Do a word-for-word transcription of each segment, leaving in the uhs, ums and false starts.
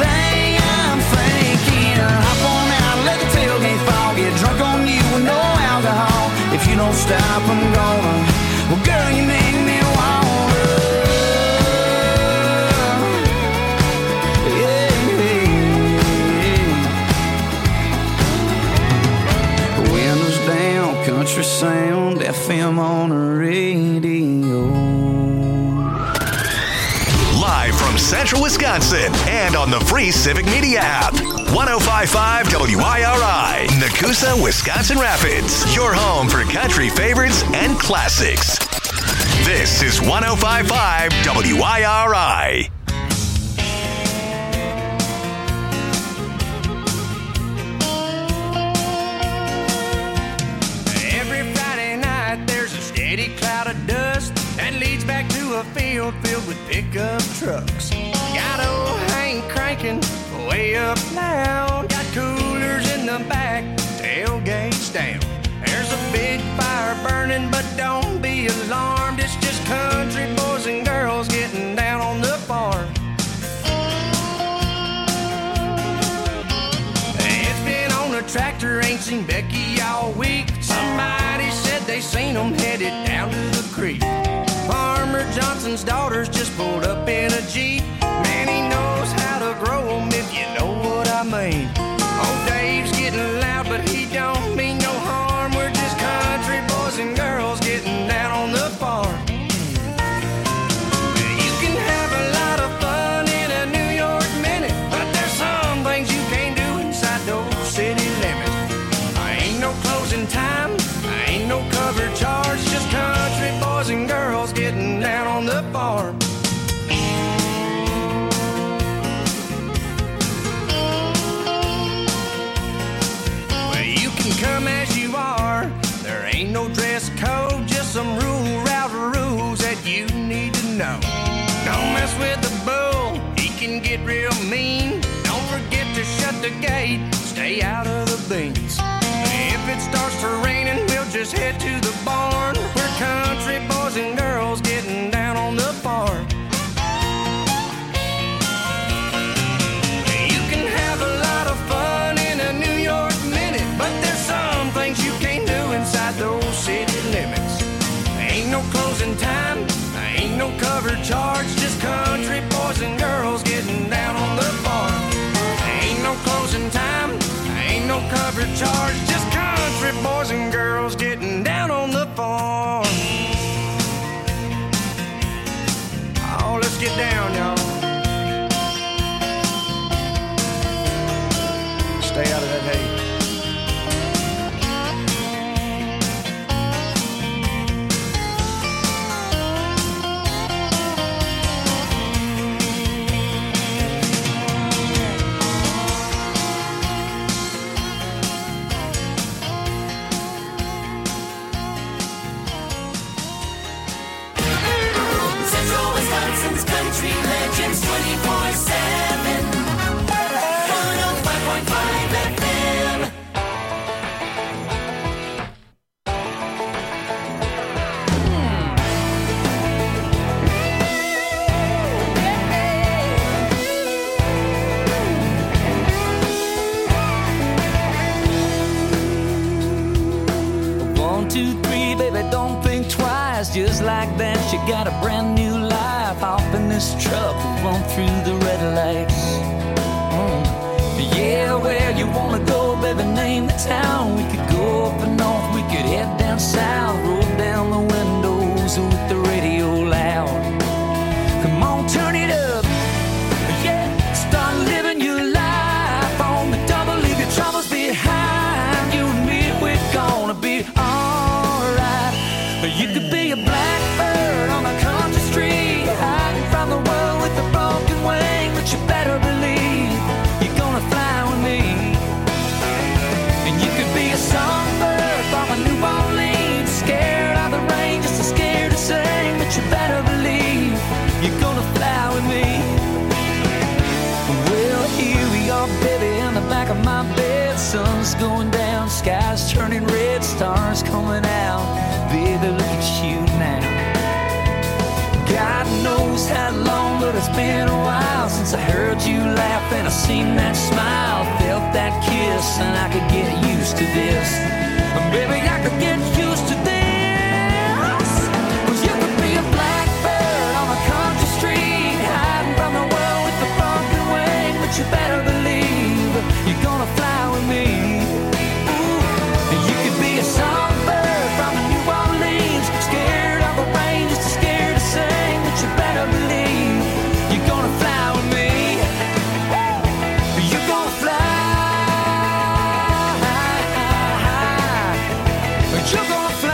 thing I'm thinking. Hop on out, let the tailgate fall. Get drunk on you with no alcohol. If you don't stop, I'm gonna. Well, girl, you make me wanna. Yeah, yeah. Windows down, country sound, F M on the radio. Live from Central Wisconsin and on the free Civic Media app. one oh five point five W I R I, Nakusa, Wisconsin Rapids. Your home for country favorites and classics. This is one oh five point five W I R I. Every Friday night there's a steady cloud of dust that leads back to a field filled with pickup trucks. Got old Hank cranking way up loud. Got coolers in the back, tailgates down. There's a big fire burning, but don't be alarmed. It's just country boys and girls getting down on the farm. It's been on a tractor, ain't seen Becky all week. Somebody said they seen them headed down to the creek. Farmer Johnson's daughters just pulled up in a Jeep. Man, he knows how to grow them, if you know what I mean. Old Dave's getting loud, but he don't mean no harm. We're just country boys and girls getting down on the farm. You can have a lot of fun in a New York minute, but there's some things you can't do inside those city limits. I ain't no closing time, I ain't no cover charge, just country boys and girls getting down on the farm. Well, you can come as you are, there ain't no dress code, just some rule router rules that you need to know. Don't mess with the bull, he can get real mean. Don't forget to shut the gate, stay out of the beans. If it starts to raining, we'll just head to the barn. We're country boys and girls getting down on the farm. You can have a lot of fun in a New York minute, but there's some things you can't do inside those city limits. Ain't no closing time, ain't no cover charge, just country boys and girls getting down on the farm. Ain't no closing time, ain't no cover charge, just country boys and girls getting down on the farm. Oh, let's get down, y'all. Stay out of that hay. Central Wisconsin's country legends twenty-four seven. one oh five point five F M. One, two, three, baby, don't think twice. Just like that, you got a brand new life. Hop in this truck, we'll run through the red lights. Mm. Yeah, where you wanna go, baby, name the town. We could go up and north, we could head down south. Roll down the windows with the radio loud. Come on, turn it up. Yeah, start living your life on the double. Leave your troubles behind. You and me, we're gonna be alright. You could be a blackbird on a country street, hiding from the world with a broken wing, but you better believe you're gonna fly with me. And you could be a songbird from a New Orleans, scared of the rain, just as scared to sing, but you better believe you're gonna fly with me. Well, here we are, baby, in the back of my bed. Sun's going down, sky's turning red, stars coming out. Baby, look at you now. God knows how long, but it's been a while since I heard you laugh and I seen that smile, felt that kiss, and I could get used to this. Baby, I could get used to this. 'Cause you could be a blackbird on a country street, hiding from the world with a broken wing, but you better believe you're gonna fly with me. Ooh, you could be a songbird from New Orleans, scared of the rain, just as scared to sing, but you better believe you're gonna fly with me. You're gonna fly. You're gonna fly.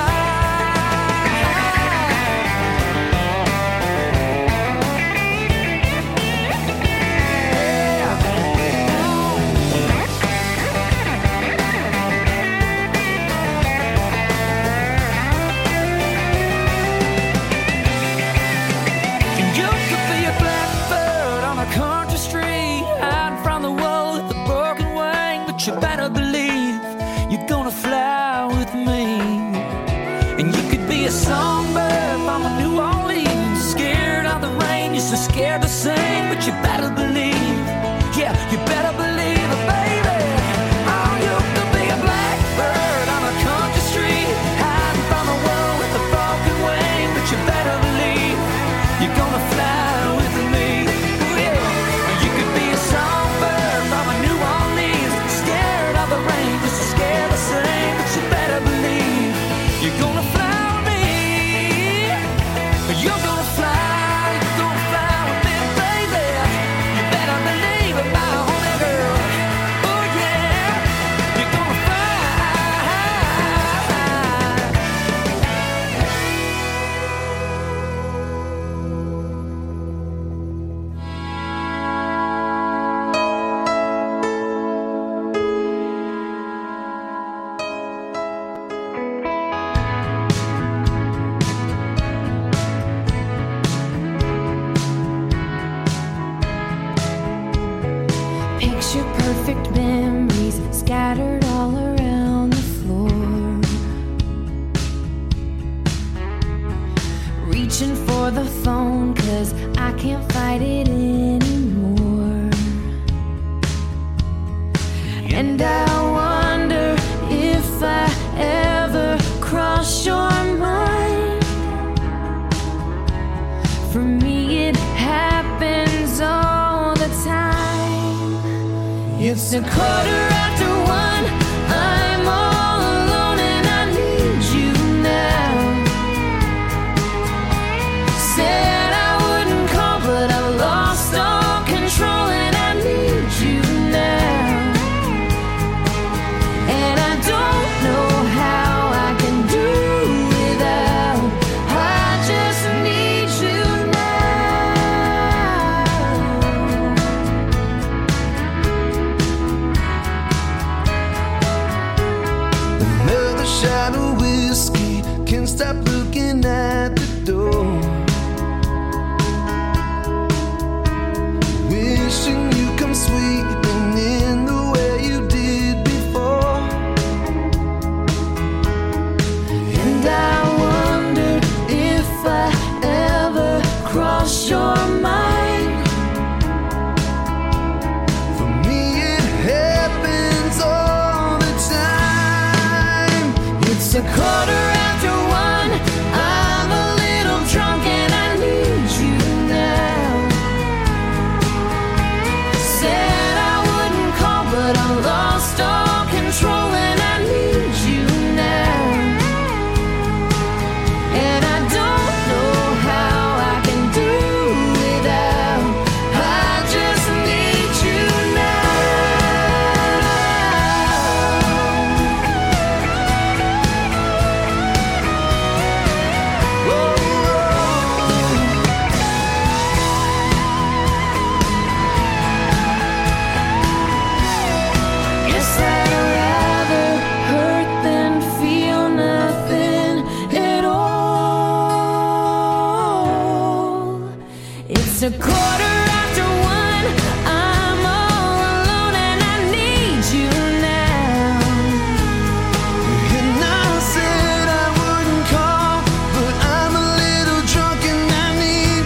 You could be a blackbird on a country street, hiding from the world with a broken wing, but you better believe you're gonna fly with me. And you could be a songbird from a New Orleans, scared of the rain, you're so scared to sing, but you better believe, yeah, you better believe it, baby. Oh, you could be a blackbird on a country street, hiding from the world with a broken wing, but you better believe you're gonna fly with me. Ooh, yeah. You could be a songbird from a New Orleans, scared of the rain, just so scared to sing, but you better believe you're gonna fly with me. You're gonna fly, you're gonna fly with me, baby. You better believe it, my honey girl. Oh yeah, you're gonna fly. Picture perfect memories scattered all around the floor. Reaching for the phone 'cause I can't fight it anymore. And I wonder if I ever cross your mind. For me it happens all the time. It's a quarter after one, I'm all alone and I need you now. Said I wouldn't call, but I lost all control and I need you now. And I don't know how I can do without. I just need you now. Another shot of whiskey, can't stop looking at the door. Wishing you come sweeping in the way you did before. And I wonder if I ever cross your mind. For me it happens all the time. It's a quarter after one, I'm a little drunk and I need you now. Said I wouldn't call, but I lost all control and I need you now. And I don't know how I can do without. I just need you now. Guess I'd rather hurt than feel nothing at all. It's a quarter after one, I'm all alone and I need you now. And I said I wouldn't call, but I'm a little drunk and I need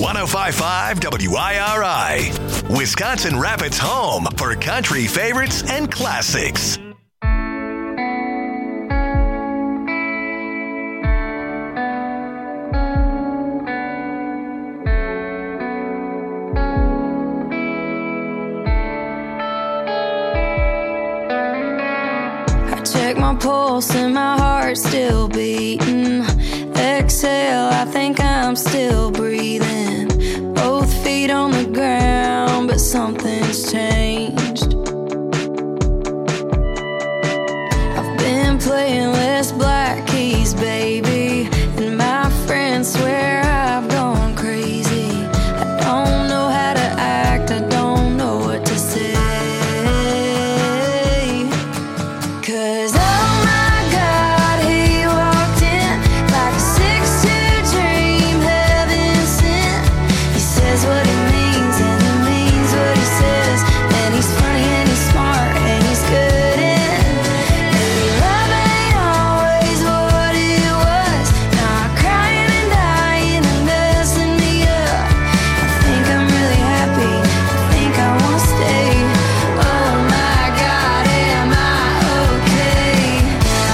one oh five point five W I R I, Wisconsin Rapids' home for country favorites and classics. Check my pulse and my heart's still beating. Exhale, I think I'm still breathing. Both feet on the ground, but something's changed. I've been playing less black keys, baby, and my friends swear I've gone crazy. I don't know how to act, I don't know what to say. Cause oh my God, he walked in like a six two dream, heaven sent. He says what he means and he means what he says. And he's funny and he's smart and he's good in. Maybe love ain't always what it was. Now I'm crying and dying and messing me up. I think I'm really happy, I think I wanna stay. Oh my God, am I okay?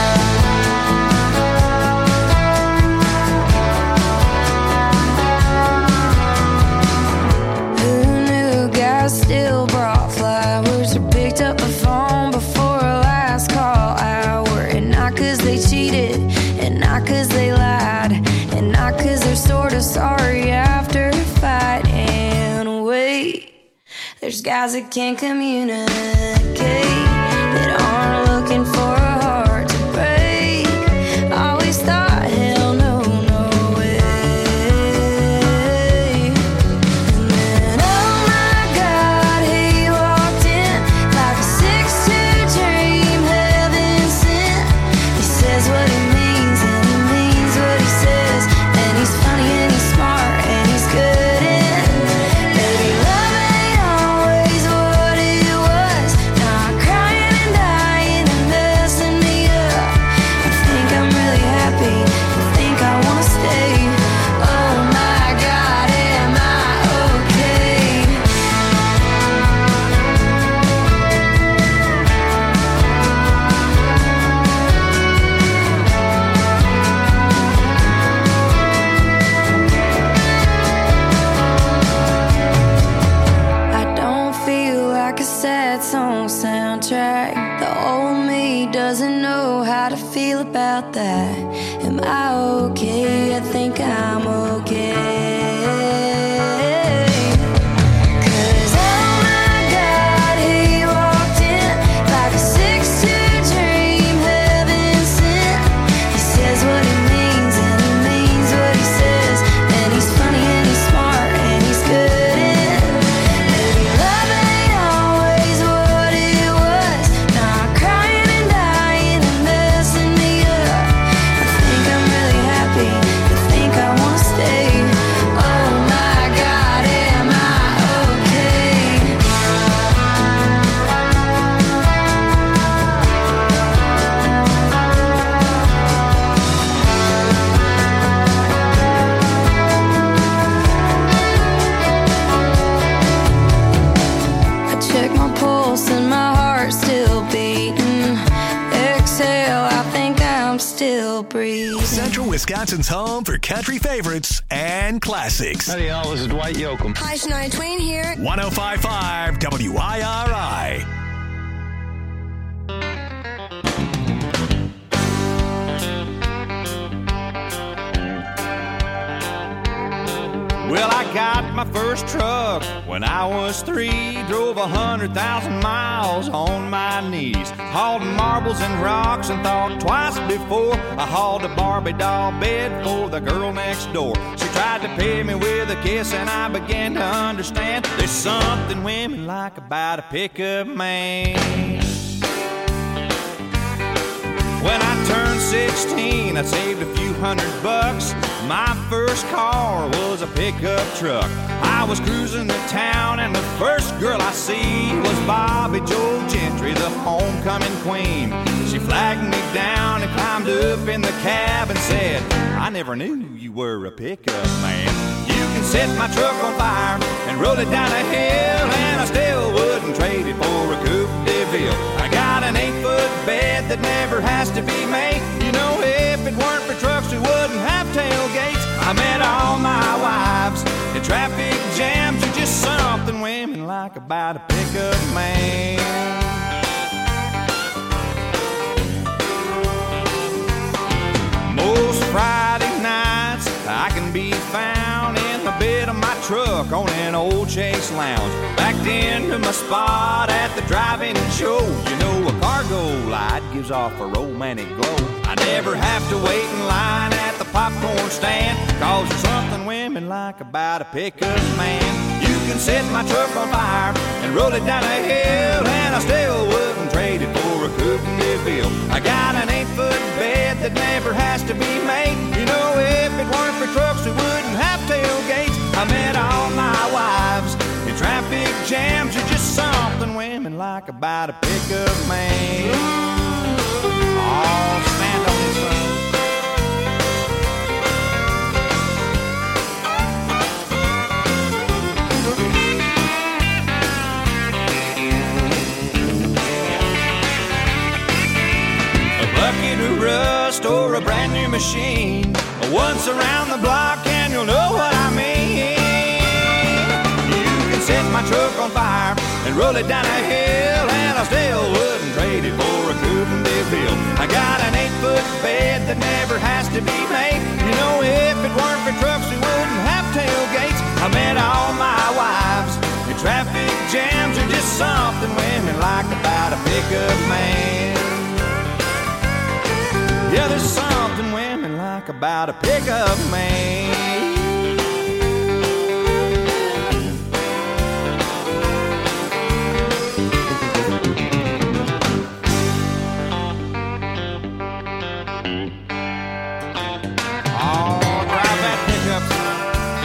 Who knew guys still brought flowers or picked up the phone before a last call hour? And not cause they cheated, and not cause they lied, and not cause they're sort of sorry after a fight. And wait, there's guys that can't communicate, that aren't looking for a heart to break. Always thought, hell no, no way. And then, oh my God, he walked in like a six two dream, heaven sent. He says what he means and he means what he says. And he's funny and he's smart and he's good in. Maybe love ain't always what it was. Now I'm crying and dying and messing me up. I think I'm really happy, I think I wanna stay. Oh my God, am I okay? I don't feel like a sad song soundtrack. The old me doesn't know how to feel about that. Am I okay? I think I'm okay. Cause oh my God, he walked in like a six two dream, heaven sent. He says what he means and he means what he says. And he's funny and he's smart and he's good in. Maybe love ain't always what it was. Now I'm crying and dying and messing me up. I think I'm really happy, I think I wanna stay. Oh my God, am I okay? I check my pulse and my heart's still beating. Exhale, I think I'm still breathing. Central Wisconsin's home for country favorites and classics. Howdy, y'all. This is Dwight Yoakam. Hi, Shania Twain here. one oh five point five W I R I. Well, I got my first truck when I was three. Drove a hundred thousand miles on my knees. Hauled marbles and rocks and thought twice before I hauled a Barbie doll bed for the girl next door. She tried to pay me with a kiss and I began to understand there's something women like about a pickup man. When I turned turning sixteen, I saved a few hundred bucks. My first car was a pickup truck. I was cruising the town and the first girl I see was Bobby Joe Gentry, the homecoming queen. She flagged me down and climbed up in the cab and said, I never knew you were a pickup man. You can set my truck on fire and roll it down a hill, and I still wouldn't trade it for a Coupe de Ville. I got an eight-foot bed that never has to be made. You know, if it weren't for trucks, we wouldn't have tailgates. I met all my wives in traffic jams. You're just something women like about a pickup man. Most Friday nights I can be found in the bed of my truck on an old Chase Lounge, backed into my spot at the drive-in show. You know, a cargo light gives off a romantic glow. I never have to wait in line at the popcorn stand, cause there's something women like about a pickup man. You can set my truck on fire and roll it down a hill, and I still wouldn't trade it for a Coupe de Ville. I got an eight-foot bed that never has to be made. You know, if it weren't for trucks, we wouldn't have tailgates. I met all my wives in traffic jams. You're just something women like about a pickup man. Oh, stand on this one. Bucket of rust or a brand new machine, once around the block and you'll know what I mean. You can set my truck on fire and roll it down a hill, and I still wouldn't trade it for a Coupe de Ville. I got an eight-foot bed that never has to be made. You know, if it weren't for trucks, we wouldn't have tailgates. I met all my wives in traffic jams. Are just something women like about a pickup man. Yeah, there's something women like about a pickup man. Oh, drive that pickup, son.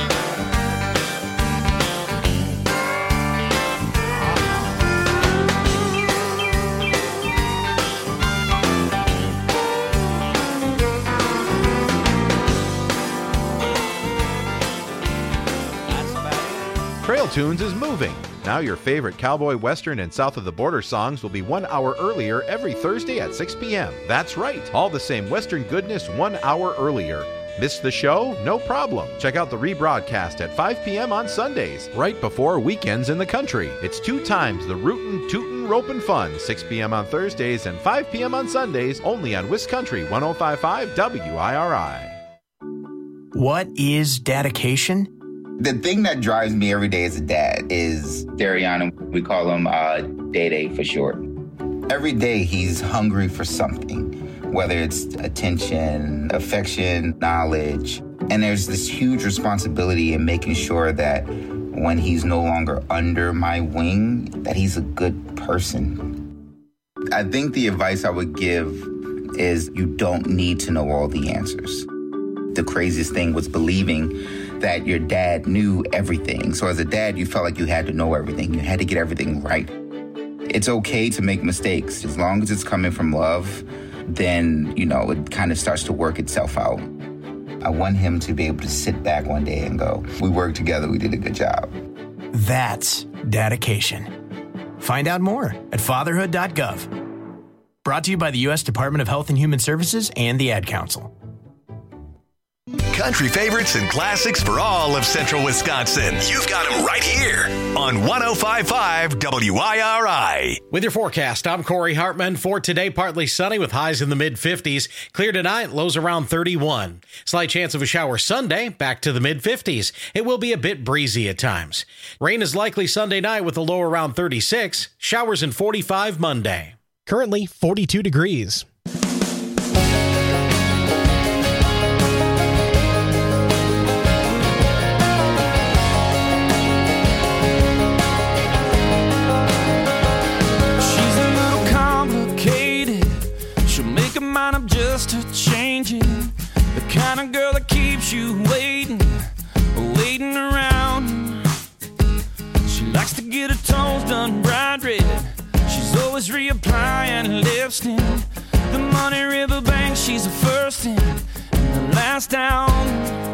Trail Tunes is moving. Now your favorite cowboy, western, and south of the border songs will be one hour earlier every Thursday at six p.m. That's right, all the same western goodness one hour earlier. Missed the show? No problem. Check out the rebroadcast at five p.m. on Sundays, right before weekends in the country. It's two times the rootin', tootin', ropin' fun, six p.m. on Thursdays and five p.m. on Sundays, only on Wiscountry one oh five point five W I R I. What is dedication? The thing that drives me every day as a dad is Dariana. We call him uh, Day-Day for short. Every day he's hungry for something, whether it's attention, affection, knowledge. And there's this huge responsibility in making sure that when he's no longer under my wing, that he's a good person. I think the advice I would give is you don't need to know all the answers. The craziest thing was believing that your dad knew everything. So as a dad, you felt like you had to know everything. You had to get everything right. It's okay to make mistakes. As long as it's coming from love, then, you know, it kind of starts to work itself out. I want him to be able to sit back one day and go, we worked together, we did a good job. That's dedication. Find out more at fatherhood dot gov. Brought to you by the U S Department of Health and Human Services and the Ad Council. Country favorites and classics for all of central Wisconsin. You've got them right here on one oh five point five W I R I. With your forecast, I'm Corey Hartman. For today, partly sunny with highs in the mid-fifties. Clear tonight, lows around thirty-one. Slight chance of a shower Sunday, back to the mid-fifties. It will be a bit breezy at times. Rain is likely Sunday night with a low around thirty-six. Showers in forty-five Monday. Currently forty-two degrees. to changing. The kind of girl that keeps you waiting, waiting around. She likes to get her toes done bright red. She's always reapplying lipstick. The Money River Bank, she's the first in and the last down.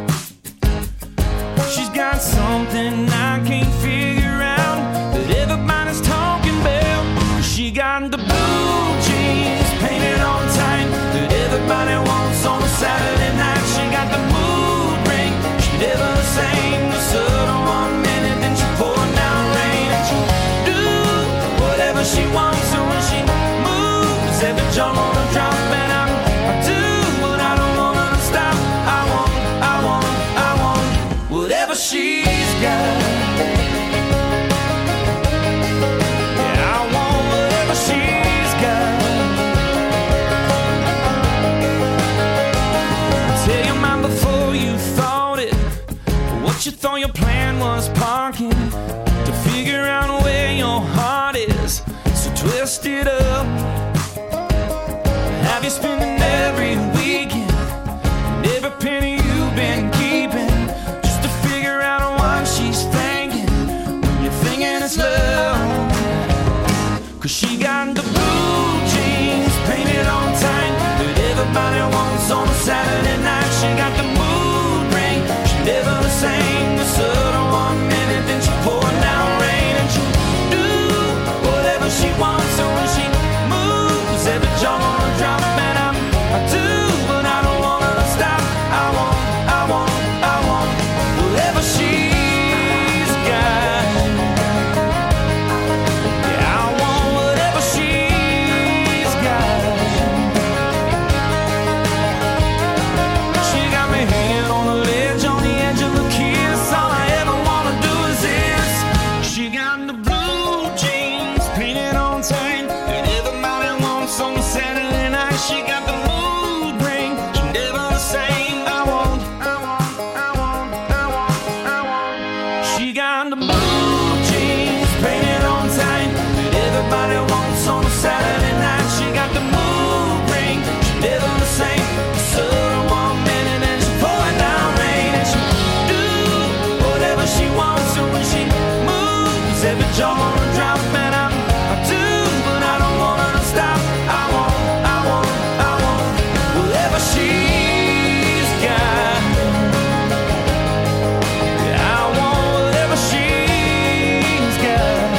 She's got something I can't figure out that everybody's talking about. She got the blue jeans painted on tight that everybody wants on a Saturday night. She got the mood ring, she never the same. The sun on one minute, then she pouring down rain. And she do whatever she wants, so when she moves, every jaw on a drop. And I'm, I do what I don't want her to stop. I want, I want, I want whatever she's got. Yeah, I want whatever she's got. Tell your mind before you thought it, what you thought your plan was parking, to figure out where your heart is, so twist it up. Have you spending every weekend and every penny you've been keeping, just to figure out what she's thinking when you're thinking it's love? Cause she got the blue jeans painted on tight that everybody wants on a Saturday night. She got the mood ring, she never the same. The sun on one minute, then she pouring down rain. And she do whatever she wants, so when she moves, every jaw on a drop. And I'm, I do, but I don't want her to stop. I want, I want, I want whatever she's got. Yeah, I want whatever she's got. She got me hanging on the ledge, on the edge of a kiss. All I ever wanna do is this. She got the blue jeans painted on tight that everybody wants on Saturday night. She got the mood ring, she never the same. I want, I want, I want, I want, I want. She got the blue jeans painted on tight that everybody wants on a Saturday night. She got the mood ring, she never the same. The sun on one minute and she pouring down rain. And she do whatever she wants, so when she moves, every jaw on a drop. And I'm, I do, but I don't want her to stop. I want, I want, I want whatever she's got. Yeah, I want whatever she's got.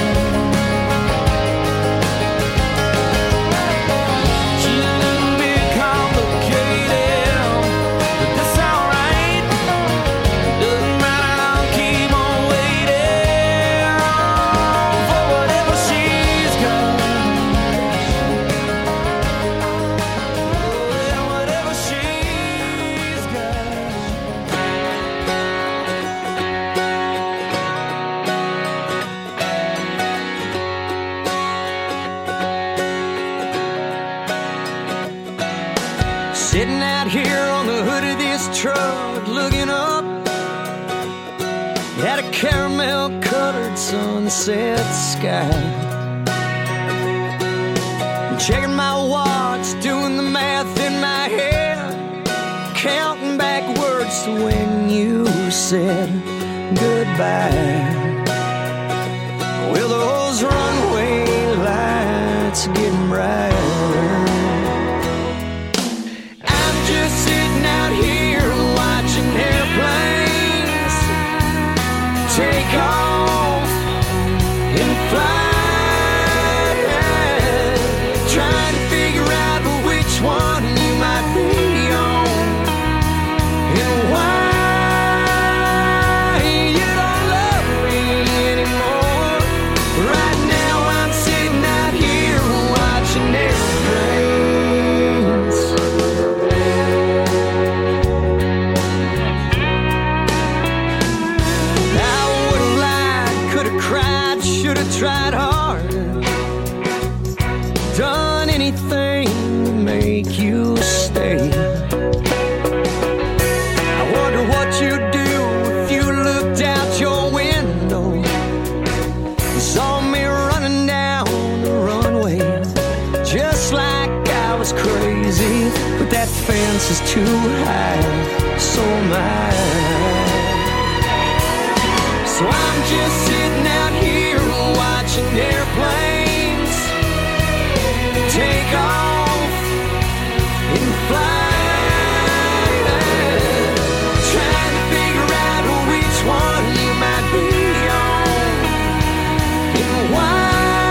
She's a little bit complicated, but that's alright. Doesn't matter, I'll keep on waiting for whatever she's got. Yeah, whatever she's got. Sitting out here on the hood of this truck, looking up at a caramel colored sunset sky. Checking my watch, doing the math in my head, counting backwards to when you said goodbye. Well, those runway lights are getting brighter. I'm just sitting out here watching airplanes take off and fly, trying to figure out which one you might be on and why you don't love me anymore. Right now I'm sitting out here watching airplanes fence is too high, so am I. So I'm just sitting out here watching airplanes take off and fly, trying to figure out which one you might be on and why.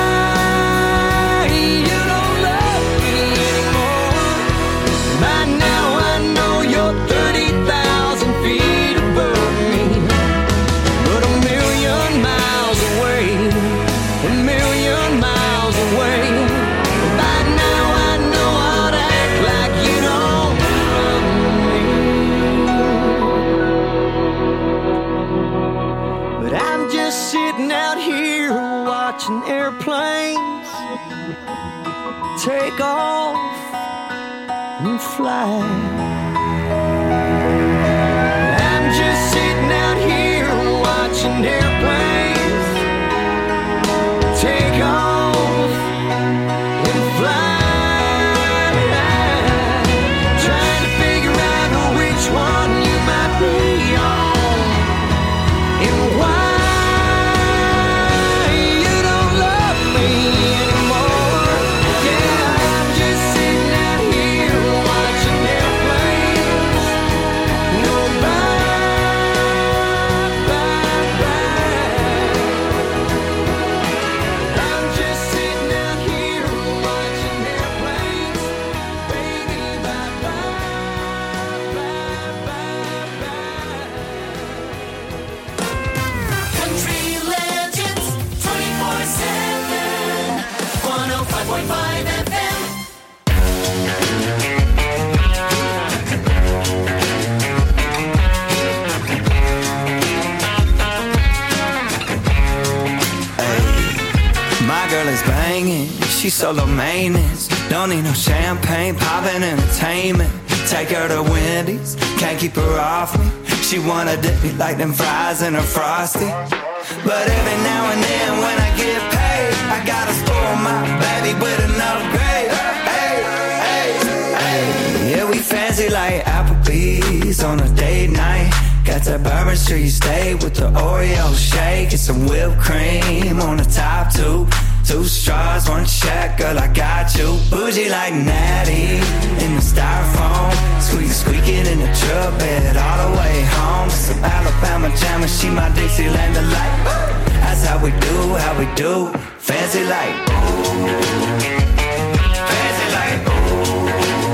Airplanes take off and fly. I'm just sitting out here watching airplanes take off and fly, trying to figure out which one you might be on and why. She's solo maintenance, don't need no champagne, poppin' entertainment. Take her to Wendy's, can't keep her off me. She wanna dip me like them fries in a Frosty. But every now and then when I get paid, I gotta spoil my baby with an upgrade. Hey, hey, hey. Yeah, we fancy like Applebee's on a date night. Got that Bourbon Street steak with the Oreo shake and some whipped cream on the top two. Two straws, one check, girl, I got you. Bougie like Natty in the styrofoam. Squeak, squeaking in the truck bed all the way home. Some Alabama jam and she my Dixieland delight. That's how we do, how we do. Fancy like, ooh. Fancy like, ooh.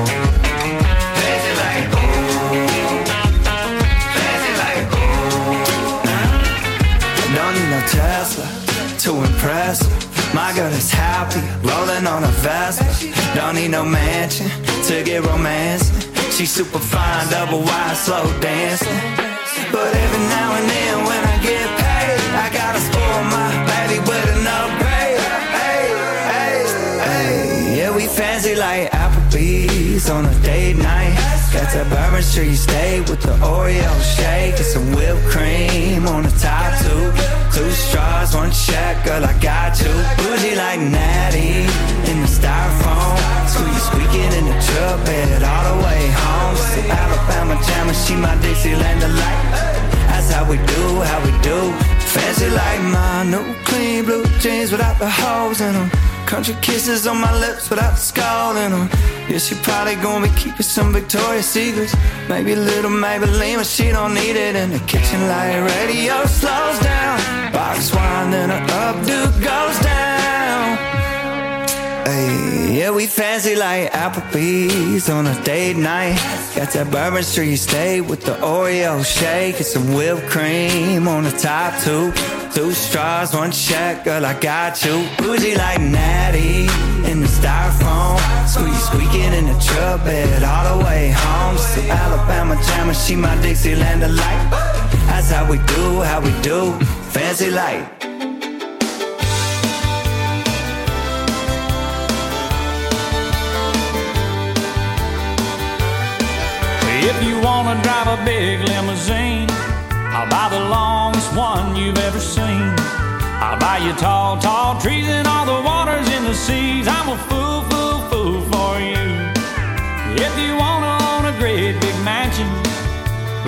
Fancy like, ooh. Fancy like, ooh. Nah. Don't need no Tesla to impress her. My girl is happy, rolling on a Vespa. Don't need no mansion to get romancing. She's super fine, double wide, slow dancing. But every now and then when I get paid, I gotta spoil my baby with an upgrade. Hey, hey, hey. Yeah, we fancy like Applebee's on a date night. Got that Bourbon Street steak with the Oreo shake and some whipped cream on the top two. Two straws, one check, girl, I got you. Bougie like Natty in the styrofoam. Squeak, squeaking in the truck bed all the way home. Some Alabama jam and she my Dixieland delight. That's how we do, how we do. Fancy like my new clean blue jeans without the holes in them. Country kisses on my lips without the skull in them. Yeah, she probably gonna be keeping some Victoria's Secrets. Maybe a little Maybelline, but she don't need it. In the kitchen light radio slows down. Box wine, then her updo goes down. Hey, yeah, we fancy like Applebee's on a date night. Got that Bourbon Street steak with the Oreo shake and some whipped cream on the top two. Two straws, one check, girl, I got you. Bougie like Natty in the styrofoam. Squeak, squeaking in the truck bed all the way home. Some Alabama jam and she my Dixieland delight. That's how we do, how we do. Fancy like. If you wanna drive a big limousine, I'll buy the longest one you've ever seen. I'll buy you tall, tall trees and all the waters in the seas. I'm a fool, fool, fool for you. If you wanna own a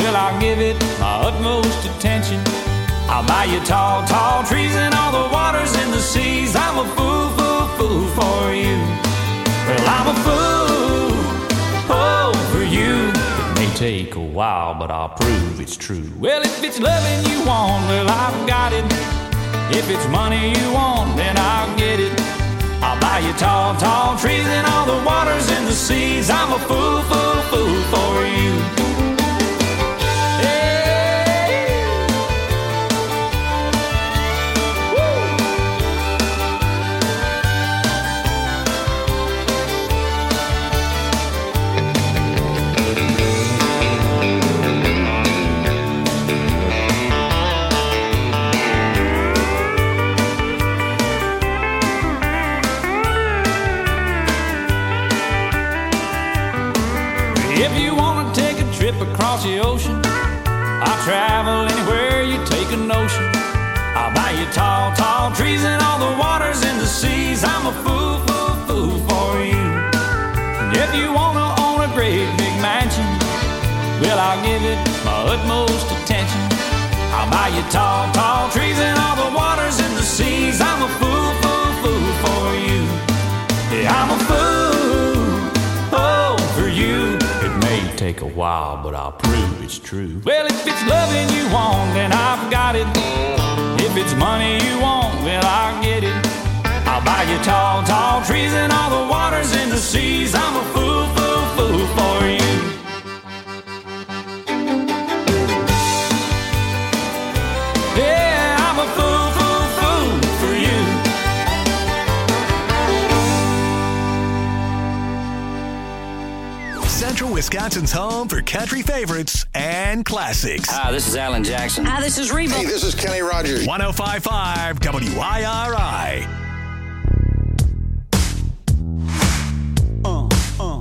well, I'll give it my utmost attention. I'll buy you tall, tall trees and all the waters in the seas. I'm a fool, fool, fool for you. Well, I'm a fool, oh, for you. It may take a while, but I'll prove it's true. Well, if it's loving you want, well, I've got it. If it's money you want, then I'll get it. I'll buy you tall, tall trees and all the waters in the seas. I'm a fool, fool, fool for you. Across the ocean, I'll travel anywhere you take a notion. I'll buy you tall, tall trees and all the waters in the seas. I'm a fool, fool, fool for you. And if you wanna own a great big mansion, well, I'll give it my utmost attention. I'll buy you tall, tall trees and all the waters in the seas. I'm a fool, fool, fool for you. Yeah, I'm a fool, oh, for you. Take a while, but I'll prove it's true. Well, if it's loving you want, then I've got it. If it's money you want, well, I'll get it. I'll buy you tall, tall trees and all the waters in the seas. I'm a fool, fool, fool for you. Yeah, I'm a fool, fool, fool for you. Central Wisconsin's home for country favorites and classics. Hi, this is Alan Jackson. Hi, this is Reba. Hey, this is Kenny Rogers. one oh five point five W I R I. Uh, uh.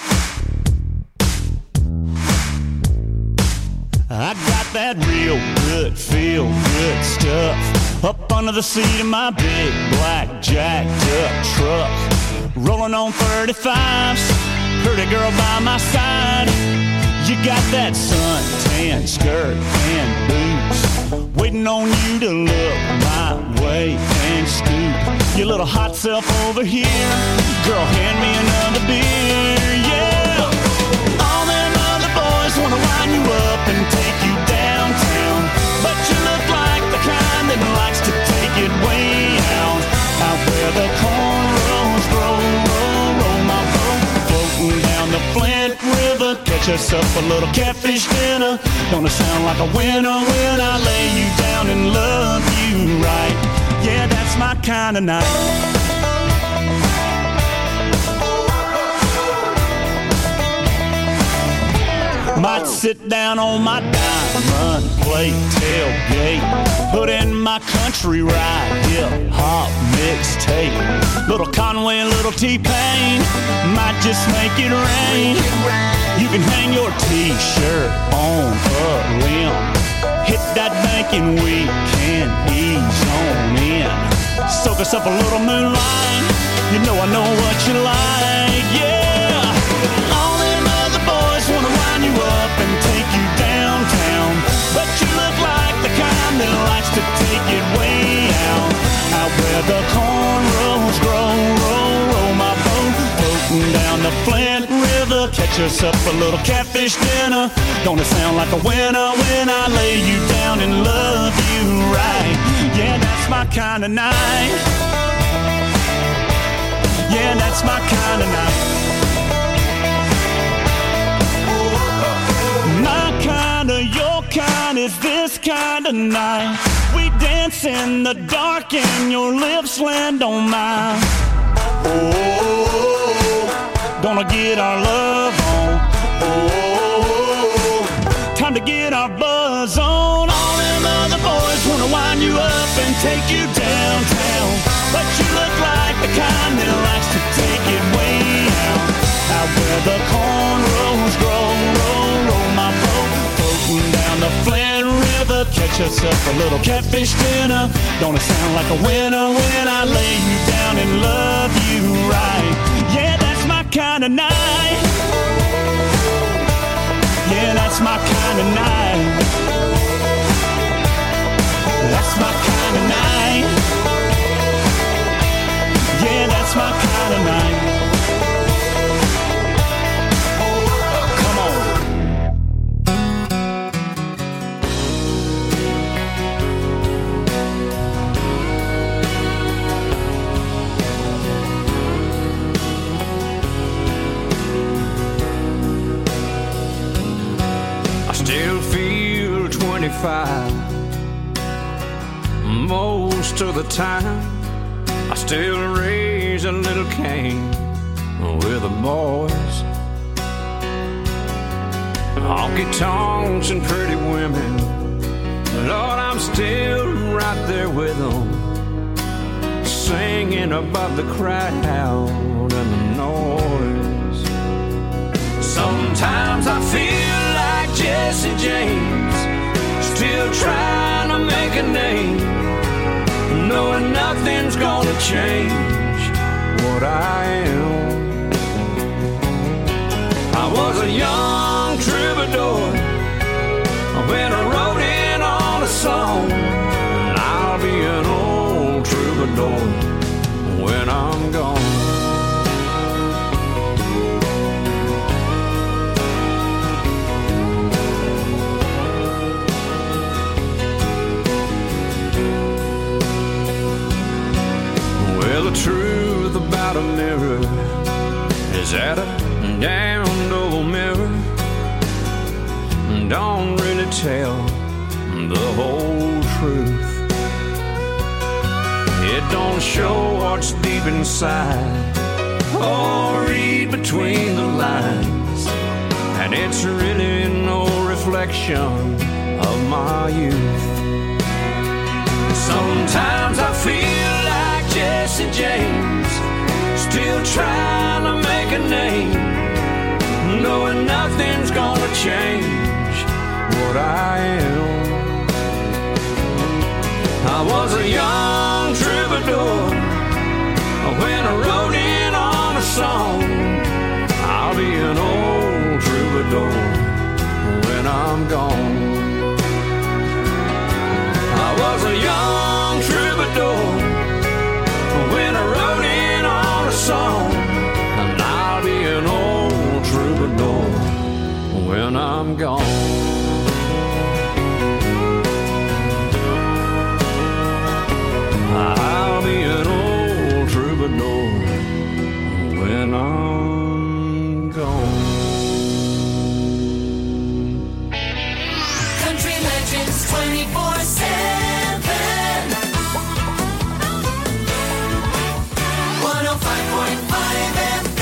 I got that real good, feel good stuff up under the seat of my big black jacked up truck, rolling on thirty-fives. Pretty girl by my side, you got that suntan skirt and boots, waiting on you to look my way and scoop your little hot self over here. Girl, hand me another beer, yeah. All them other boys wanna wind you up and take you downtown, but you look like the kind that likes to take it way out, out where the cornrows grow, roll, roll my boat. Down the Flint River, catch us up a little catfish dinner. Gonna sound like a winner when I lay you down and love you right. Yeah, that's my kind of night. Might sit down on my diamond plate tailgate, put in my country ride, hip hop mixtape. Little Conway, little T-Pain, might just make it rain. You can hang your T-shirt on a limb, hit that bank and we can ease on in. Soak us up a little moonlight, you know I know what you like, yeah. All them other boys wanna wind you up and take you downtown, but you look like the kind that likes to take it way out, out where the cornrows grow, roll, roll my boat, floating down the Flint River, catch us up a little catfish dinner. Gonna sound like a winner when I lay you down and love you right. Yeah, that's my kind of night. Yeah, that's my kind of night. My kind of, your kind is this kind of night. We dance in the dark and your lips land on mine. Oh, gonna get our love on. Oh, time to get our buzz on. All them other boys wanna wind you up and take you downtown, but you look like the kind that likes to take it way out, out where the cornrows grow, roll, roll my boat, floating down the Flint River, catch us up a little catfish dinner. Gonna sound like a winner when I lay you down and love you right. Yeah, that's my kind of night. Yeah, that's my kind of night. every night. Yeah, that's my kind of night. Come on. I still feel twenty-five most of the time. I still raise a little Cain with the boys. Honky tonks and pretty women, Lord, I'm still right there with them, singing above the crowd and the noise. Sometimes I feel like Jesse James, still trying to make a name, knowing nothing's gonna change what I am. I was a young troubadour when I wrote in on a song, and I'll be an old troubadour when I'm gone. Well, the truth about a mirror is that a damned old mirror don't really tell the whole truth. It don't show what's deep inside or read between the lines, and it's really no reflection of my youth. Sometimes I feel like Jesse James, still trying to make a name, knowing nothing's gonna change what I am. I was a young troubadour when I wrote in on a song. I'll be an old troubadour when I'm gone. I was a young troubadour when I wrote in on a song, and I'll be an old troubadour when I'm gone. I'll be an old troubadour when I'm gone. Country Legends twenty-four seven. one oh five point five F M.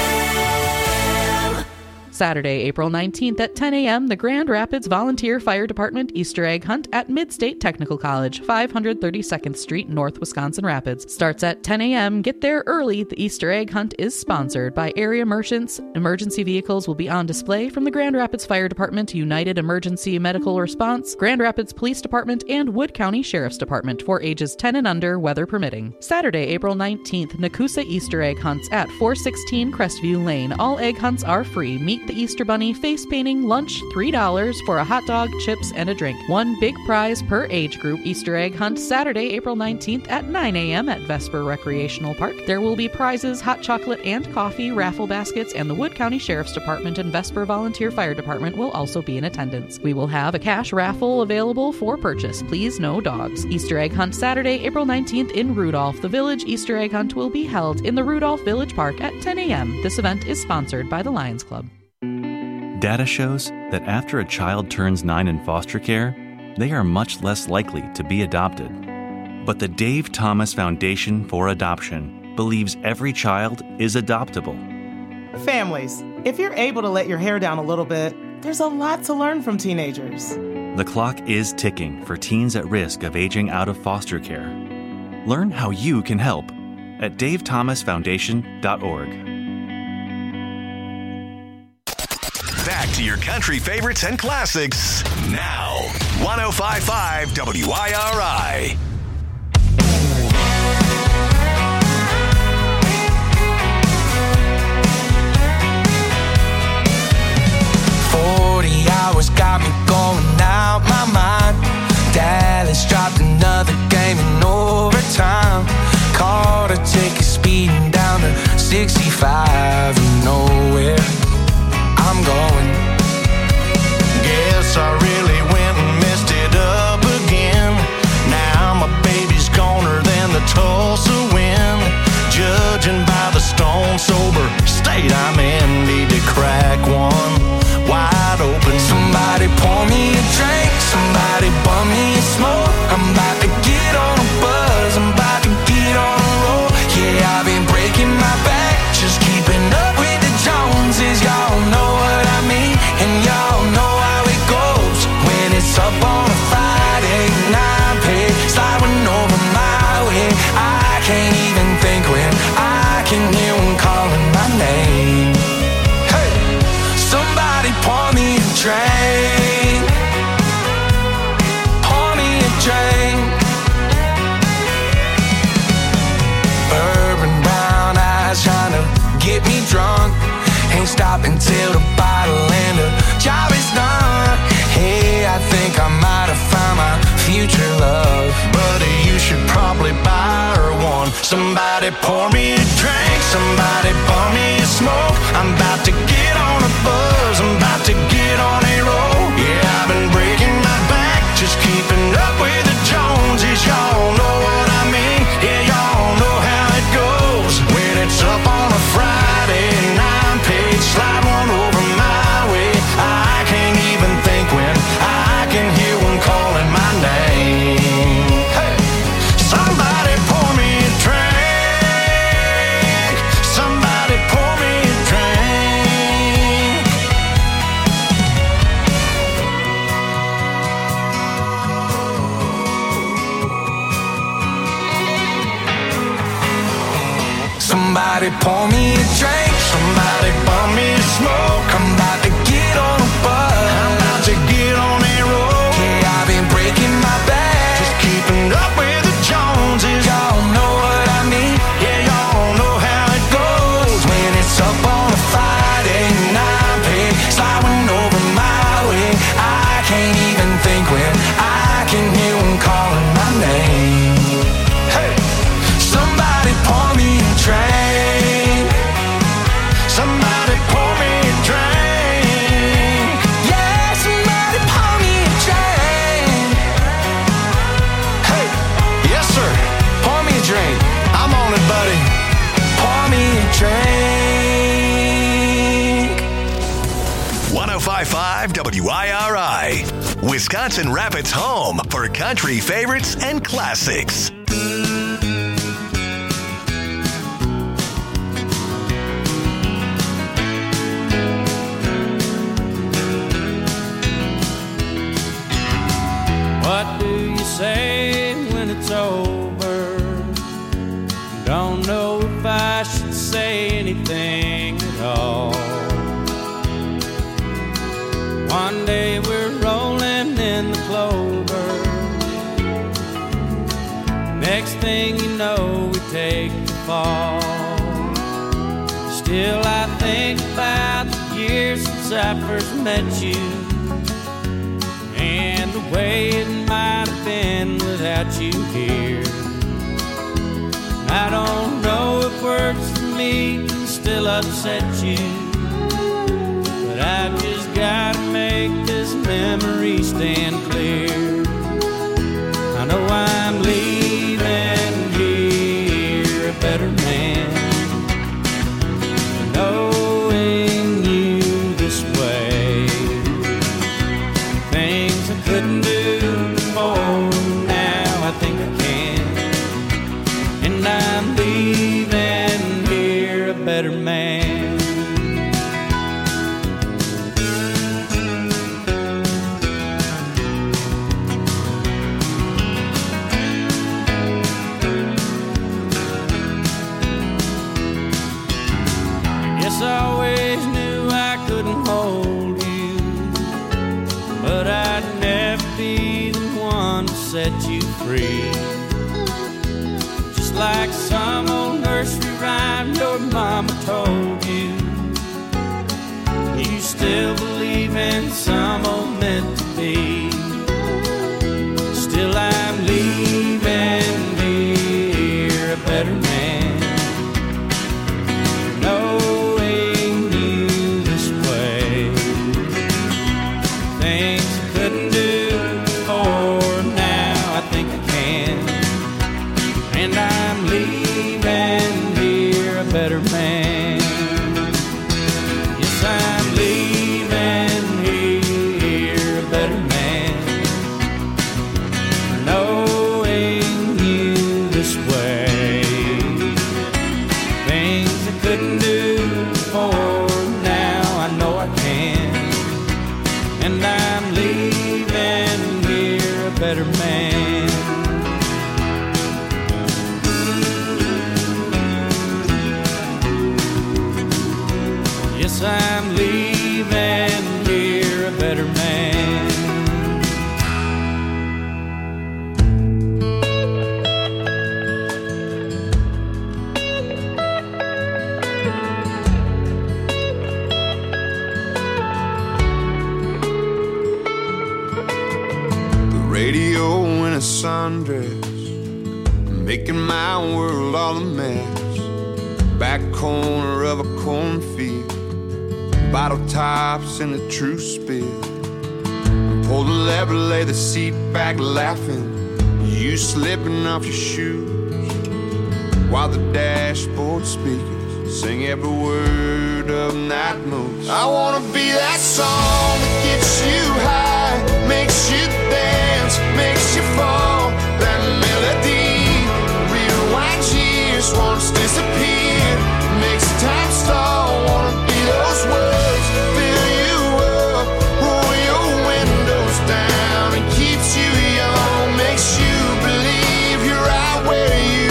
Saturday, April nineteenth at ten a.m., the Grand Rapids Volunteer Fire Department Easter Egg Hunt at Mid-State Technical College, five thirty-second Street, North Wisconsin Rapids. Starts at ten a.m. Get there early. The Easter Egg Hunt is sponsored by area merchants. Emergency vehicles will be on display from the Grand Rapids Fire Department, United Emergency Medical Response, Grand Rapids Police Department, and Wood County Sheriff's Department for ages ten and under, weather permitting. Saturday, April nineteenth, Nakusa Easter Egg Hunts at four sixteen Crestview Lane. All egg hunts are free. Meet the Easter Bunny, face painting, lunch three dollars for a hot dog, chips, and a drink. One big prize per age group. Easter Egg Hunt Saturday, April nineteenth at nine a.m. at Vesper Recreational Park. There will be prizes, hot chocolate and coffee, raffle baskets, and the Wood County Sheriff's Department and Vesper Volunteer Fire Department will also be in attendance. We will have a cash raffle available for purchase. Please, no dogs. Easter Egg Hunt Saturday, April nineteenth in Rudolph. The Village Easter Egg Hunt will be held in the Rudolph Village Park at ten a.m. This event is sponsored by the Lions Club. Data shows that after a child turns nine in foster care, they are much less likely to be adopted. But the Dave Thomas Foundation for Adoption believes every child is adoptable. Families, if you're able to let your hair down a little bit, there's a lot to learn from teenagers. The clock is ticking for teens at risk of aging out of foster care. Learn how you can help at dave thomas foundation dot org. Back to your country favorites and classics now. one oh five point five W I R I. forty hours got me going out my mind. Dallas dropped another game in five, you know where I'm going. Guess I really went and messed it up again. Now my baby's goner than the Tulsa wind. Judging by the stone sober state I'm in, need to crack one wide open. Somebody pour me a drink, somebody bum me a smoke. I'm about to get on a buzz, I'm about to get on a roll. Yeah, I've been breaking my back, just keeping up with the Joneses. Y'all know what I mean, and y'all know how it goes. When it's up on a Friday night, pay sliding over my way. I can't even think when I can hear them calling my name. Hey, somebody pour me a drink, pour me a drink. Bourbon brown eyes trying to get me drunk. Ain't stopping till the bottle and the job is done. Hey, I think I might have found my future love. Buddy, you should probably buy her one. Somebody pour me a drink, somebody pour me a smoke. I'm about to get on a buzz, I'm about to get on a roll. Yeah, I've been breaking my back, just keeping up with the Joneses. Y'all know what I mean, yeah, y'all know how it goes. When it's up on a Friday nine page, slide one over my way. I can't even think when I can hear one calling my name. Hey, somebody pour me a drink, somebody pour me a drink. Somebody pour me a drink, somebody pour me a smoke. I'm about to get on a buzz, I'm about to get on a roll. yeah, I've been breaking my back, Just keeping up with the Joneses. y'all know what I mean, Yeah, y'all know how it goes. when it's up on a Friday night, pay sliding over my way. I can't even think when I can hear them calling my name. Hey, somebody pour me a drink, Somebody pour me a drink. yeah, somebody pour me a drink. Hey, yes sir, pour me a drink. I'm on it, buddy. Pour me a drink. one oh five point five W I R I, Wisconsin Rapids' home for country favorites and classics. What do you say when it's over? Don't know if I should say anything at all. One day we're rolling in the clover. Next thing you know, we take the fall. Still I think about the years since I first met you, and the way it might have been without you here. I don't know if words for me can still upset you, but I've just gotta make this memory stand clear. I know I'm leaving here a better man, knowing you this way. Things I couldn't do before, now I think I can. And I'm leaving here a better man. Guess I always knew I couldn't hold you, but I'd never be the one to set you free. Just like some old nursery rhyme your mama told you, you still believe in some old meant to be. Still I'm leaving here a better man, knowing things I couldn't do before, now I think I can. And I'm leaving here a better man. Yes, I'm leaving here a better man. Knowing you this way, things I couldn't do before, now I know I can. And I'm leaving here a better man. Yes, I'm leaving here a better man. The radio in a sundress, making my world all a mess. Back corner of a cornfield, bottle tops and the truth spill. Pull the lever, lay the seat back laughing, you slipping off your shoes, while the dashboard speakers sing every word of Night Moves. I wanna be that song that gets you high, makes you dance, makes you fall. That melody rewinds years, once disappeared, makes time stall. Wanna be those words, fill you up, roll your windows down, and keeps you young, makes you believe you're right where you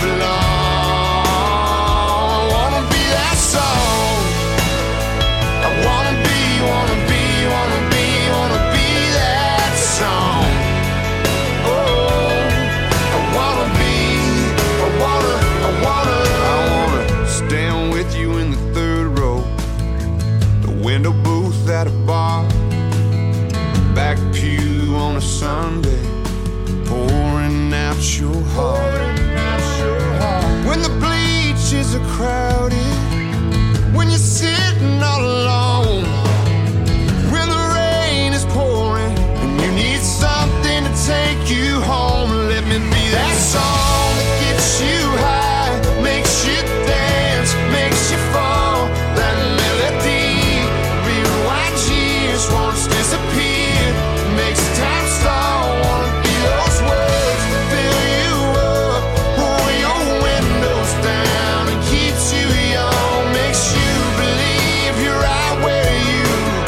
belong. I wanna be that song. I wanna be, wanna be, wanna be, wanna be that song. Oh, I wanna be, I wanna, I wanna, I wanna stand with you in the third row, the window booth at a bar, back pew on a Sunday, pouring out your heart. When the bleachers are crowded, when you're sitting all alone, when the rain is pouring and you need something to take you home, let me be that song that gets you high, makes you dance, makes you fall. That melody rewinds years, once disappeared, makes time stall. Wanna be those words, fill you up, roll your windows down, and keeps you young, makes you believe you're right where you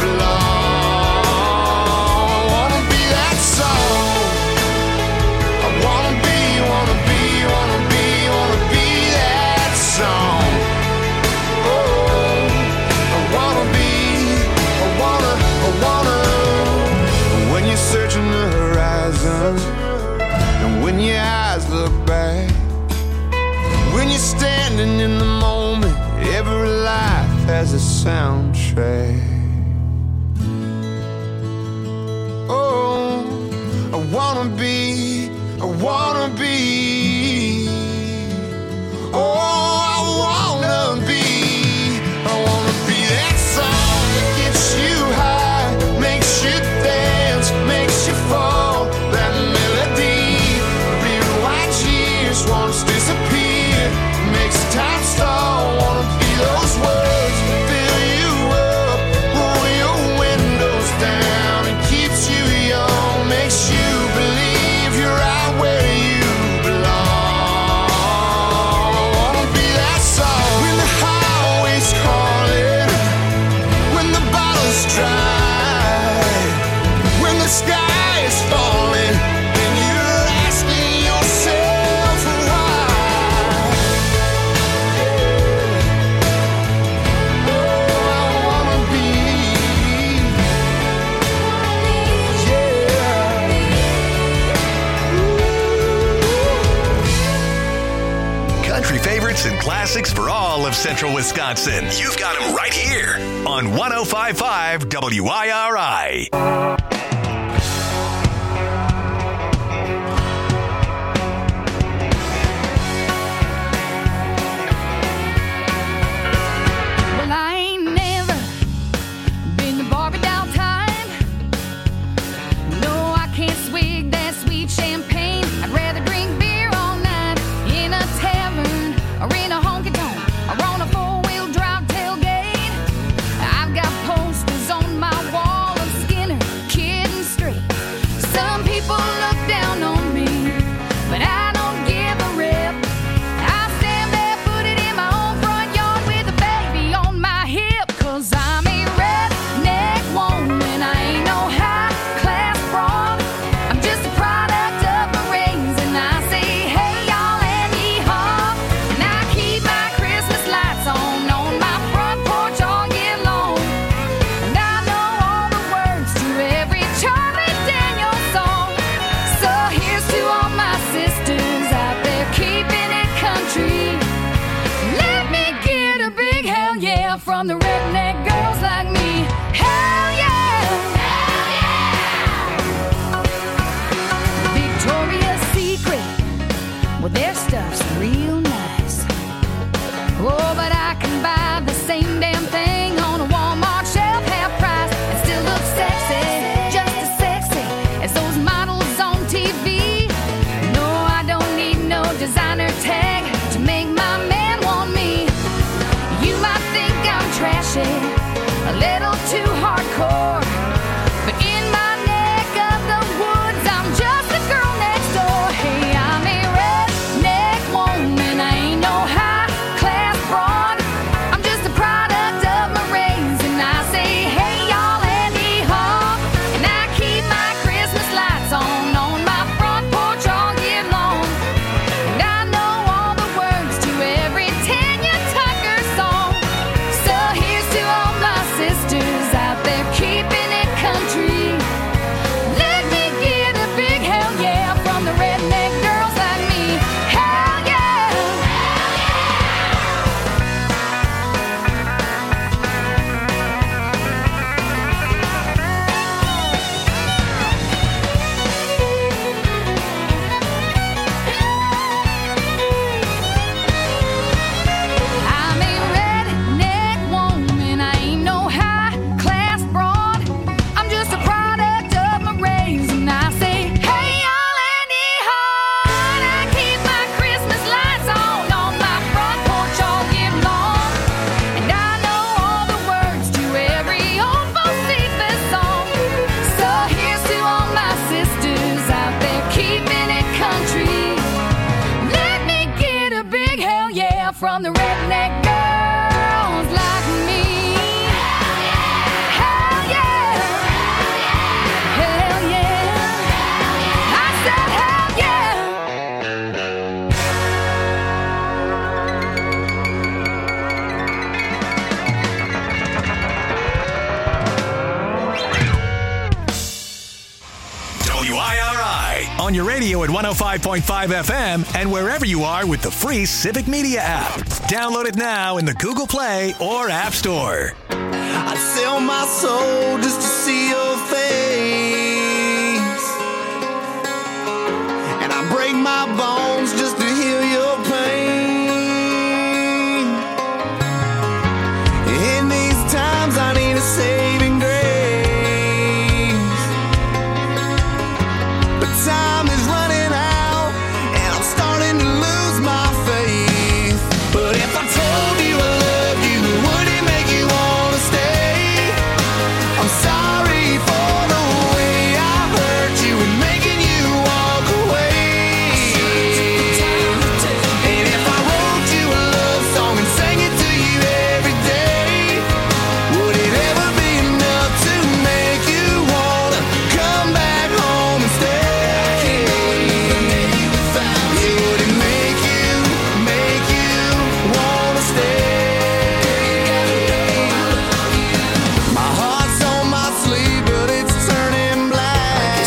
belong. I wanna be that song. I wanna be, wanna be, wanna be, wanna be that song. Oh, I wanna be, I wanna, I wanna. When you're searching the horizon, and when your eyes look back, when you're standing in the moment, every life has a soundtrack. Oh, I wanna be, I wanna be. Oh, I wanna be, I wanna be that song that gets you high, makes you dance, makes you fall. That melody rewinds years, once disappeared, makes time stall. Wanna be those words, fill you up, roll your windows down, and keeps you young, makes you believe you're right where you belong. Wanna be that song when the highway's calling, when the bottle's dry, when the sky is falling, and you're asking yourself why. Oh, I wanna be, yeah. Country favorites and classics for all of Central Wisconsin. You've got them right here on one oh five point five W I R I. Well, I ain't never been to Barbie doll time. from the redneck girls like me. Hell yeah! Hell yeah! Victoria's Secret, well, their stuff's real nice. Oh, but I can buy the same damn thing on a Walmart shelf, half price, and still look sexy, just as sexy as those models on T V. No, I don't need no designer tag to make my man want me. You might think I'm trashy, a little too hardcore, but in my neck of the woods, I'm just a girl next door. Hey, I'm a redneck woman, I ain't no high class broad. I'm just a product of my race, and I say, hey y'all, Andy Hall, and I keep my Christmas lights on on my front porch all year long. And I know all the words to every Tanya Tucker song. So here's to all my sisters out there keeping it country. Let me get a big hell yeah from the redneck girls like me. Hell yeah! I'm a redneck woman, I ain't no high class broad. I'm just a product of my race, and I say, hey y'all, Andy Hall, I keep my Christmas lights on on my front porch all year long. And I know all the words to every old Bo Cephas song. So here's to all my sisters out there keeping it country. Let me get a big hell yeah from the redneck girls like me. Hell yeah! Hell yeah! I said hell yeah! W I R I on your radio at one oh five point five F M and wherever you are with the free Civic Media app. Download it now in the Google Play or App Store. I'd sell my soul just to see your face, and I break my bones just to heal your pain. In these times I need a saving grace, but time is running out and I'm starting to lose my faith. But if I told you I loved you, would it make you wanna stay? I'm sorry for the way I've hurt you and making you walk away. And if I wrote you a love song and sang it to you every day, would it ever be enough to make you wanna come back home and stay? Yeah, would it make you, make you wanna stay? My heart's on my sleeve, but it's turning black.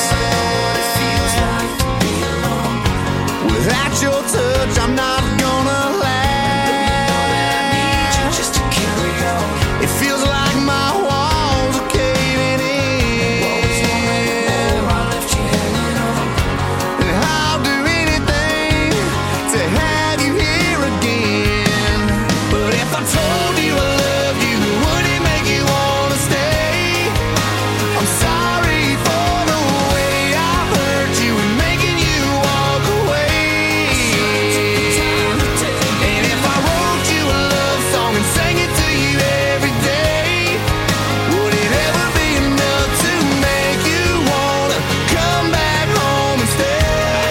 Without your touch, I'm not gonna last. Just to carry on. It feels like my walls are caving in. And I'll do anything to have you here again. But if I told you I loved you, would it make you wanna stay? I'm sorry for the way I've hurt you and making you walk away. And if I wrote you a love song and sang it to you every day, would it ever be enough to make you wanna come back home and stay?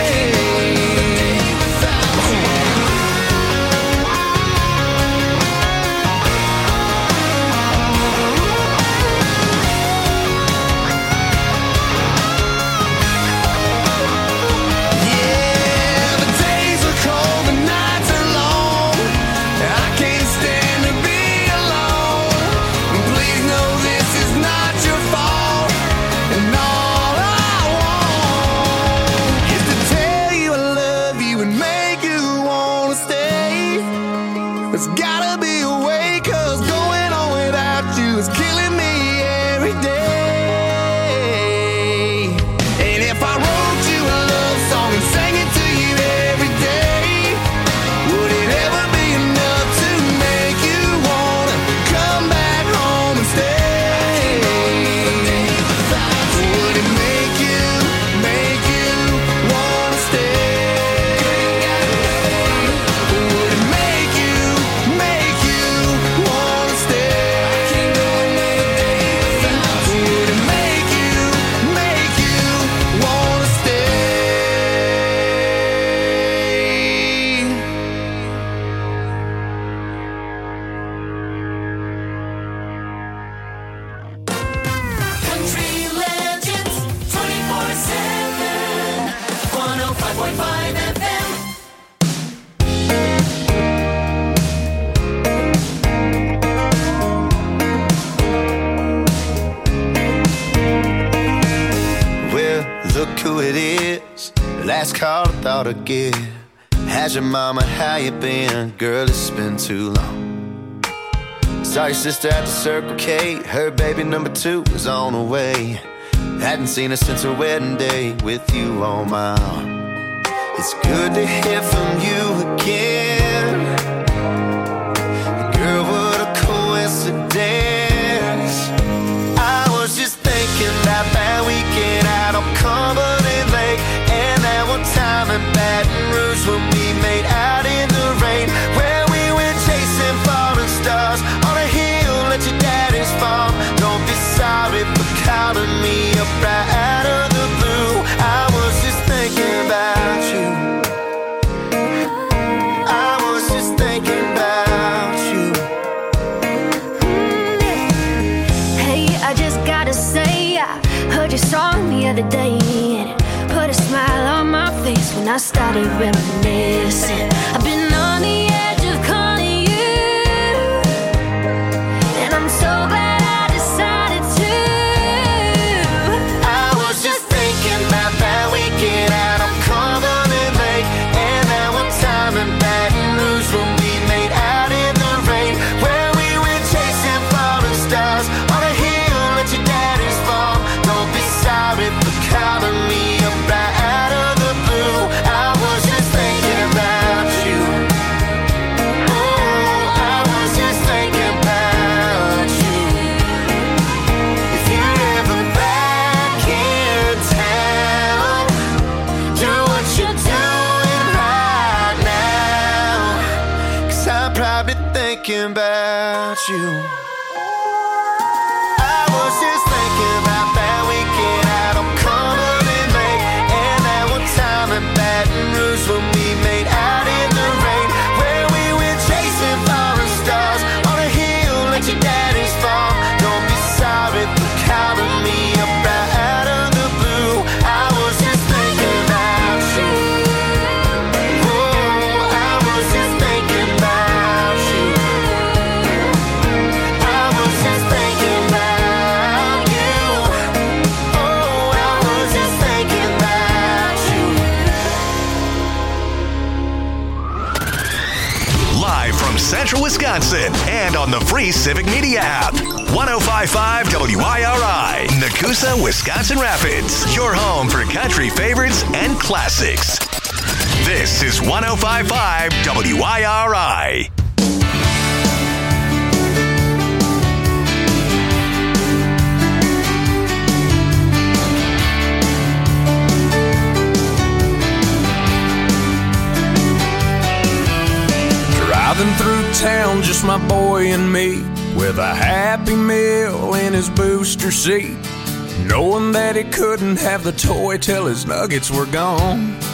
Yeah, the days are cold, the nights are long. I can't stand to be alone. Please know this is not your fault. And all I want is to tell you I love you and make you wanna stay. There's gotta be a way, 'cause going on who it is. Last call I thought I'd give. How's your mama, how you been? Girl, it's been too long. Saw your sister at the Circle K. Her baby number two was on the way. Hadn't seen her since her wedding day with you on my arm. It's good to hear from you again. Girl, what a coincidence. I was just thinking about that weekend out on Cumberland Lake, and that one time in Baton Rouge when we made out in the rain, where we went chasing falling stars on a hill at your daddy's farm. Don't be sorry for calling me up right out of the blue. I was just thinking about you. I was just thinking about you. Hey, I just gotta say, I heard your song the other day, and it put a smile on my face when I started reminiscing. I've been on the edge of calling you, and I'm so glad I decided to. I was just thinking about that weekend out on Cumberland Lake, and that one time in Baton Rouge when we made out in the rain, where we went chasing falling stars on a hill at your daddy's farm. Don't be sorry for calling me up right out of the blue. I was just thinking about you. Oh, I was just thinking about you. If you're ever back in town, do what you're doing right now, 'cause I'm probably thinking about you. I was just thinking about that weekend out on Cumberland Lake, and that one time in Baton Rouge when we made out in the rain, where we went chasing falling stars on a hill at your daddy's farm. Don't be sorry for calling me up right out of the blue. I was just thinking about you. Oh, I was just thinking about you. I was just thinking about you. Oh, I was just thinking about you. Live from Central Wisconsin and on the free Civic Media app. one oh five point five W I R I, Nakusa, Wisconsin Rapids. Your home for country favorites and classics. This is one oh five point five W I R I. Driving through town, just my boy and me, with a Happy Meal in his booster seat, knowing that he couldn't have the toy till his nuggets were gone.